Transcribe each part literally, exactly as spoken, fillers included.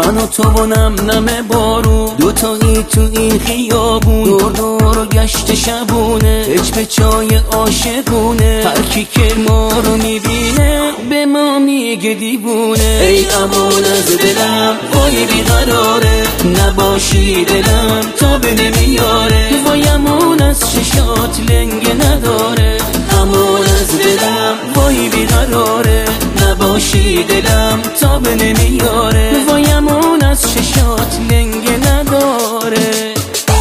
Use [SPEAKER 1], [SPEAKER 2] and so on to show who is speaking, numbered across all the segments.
[SPEAKER 1] من و تو و نم نم بارون، دوتایی تو این خیابون، دور دور و گشت شبونه، هج به چای عاشقونه. هر کی که ما رو میبینه به ما میگه دیوونه. ای امان از دلم وای بیقراره، نباشی دلم تا به نمیاره. وای امان از چشات لنگه نداره، امان از دلم وای بیقراره، نباشی دلم تا به نمیاره. وای امان از چشات لنگه نداره.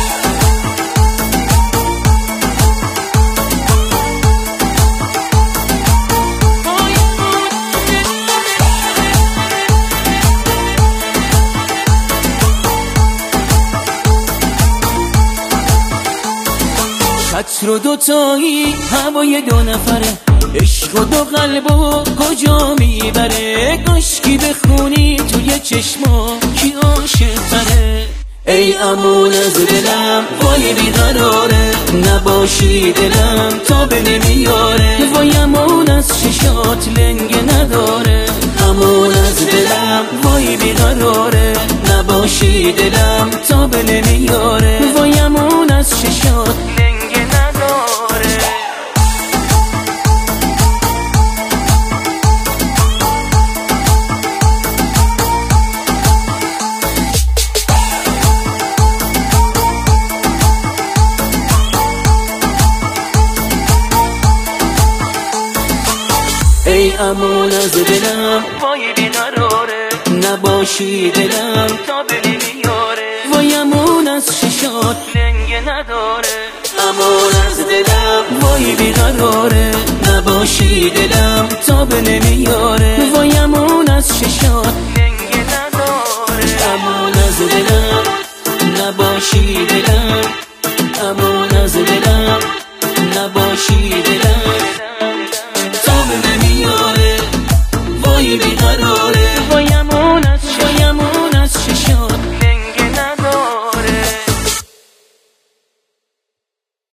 [SPEAKER 1] عطر و دوتایی هوای دو نفره، عشق و دو قلب و کجا میبره. کاشکی بخونی توی چشما کی عاشق تره. ای امان از دلم وای بیقراره، نباشی دلم تا به نمیاره. وای امان از چشات لنگه نداره، امان از دلم وای بیقراره، نباشی دلم تا به نمیاره. وای امان از چشات لنگه نداره. ای امان از دلم وای بیقراره، نباشی دلم تا به نمیاره. وای امان از چشات لنگه نداره، امان از دلم وای بیقراره، نباشی دلم تا به نمیاره. وای امان از چشات لنگه نداره، امان از دلم نباشی دلم